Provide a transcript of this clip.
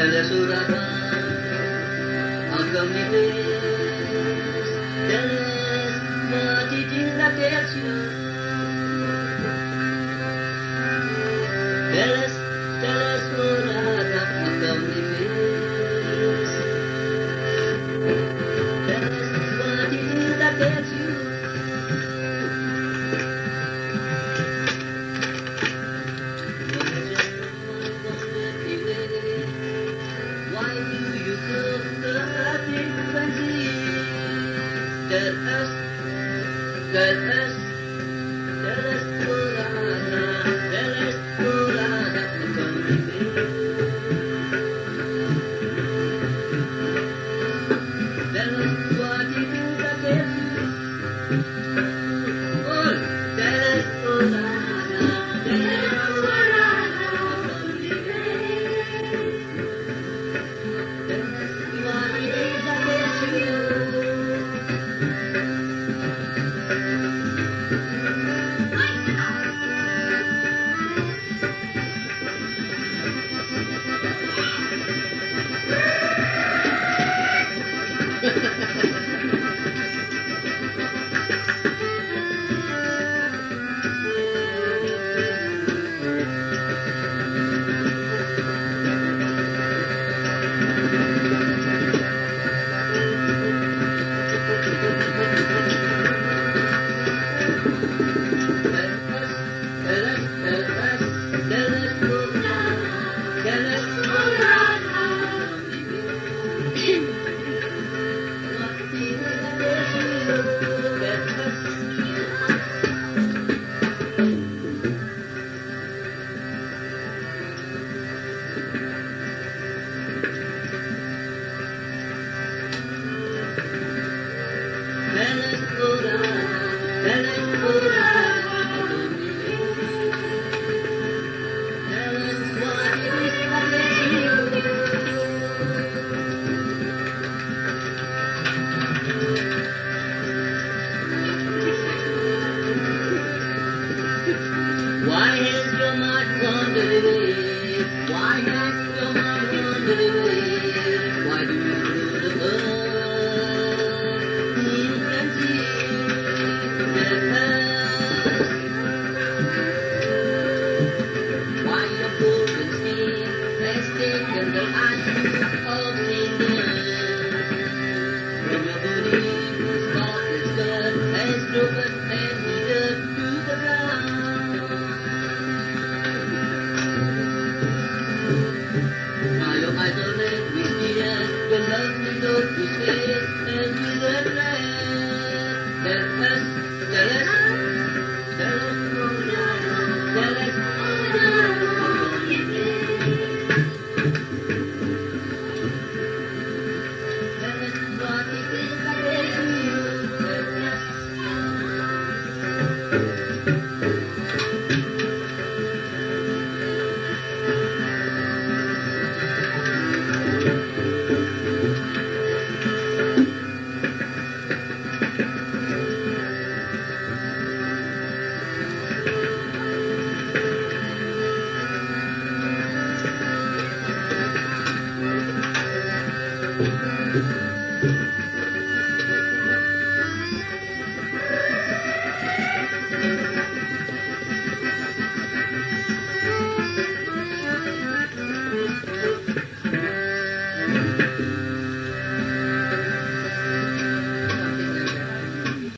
Tell us how come it is. Tell us what it is that gets you. Tell us, Murata, how come it is. Tell us what it is that gets you. Why do you go the frequency? Tell us, Murata, how come it is. Tell us what it is that gets you. Oh, tell us, Murata, tell us, Murata, how come it is. Tell us what it is that gets you. Why has your mind wandered away? Why has your mind wandered away? Why do you do the world in frenzy? Why your golden skin has taken the eyes of Satan? When your body, spotless blood, has broken and withered to the ground. Now your eyes are red with tears, your love is old to stay, and with a thread. Tell us, what it is that gets you. Tell us.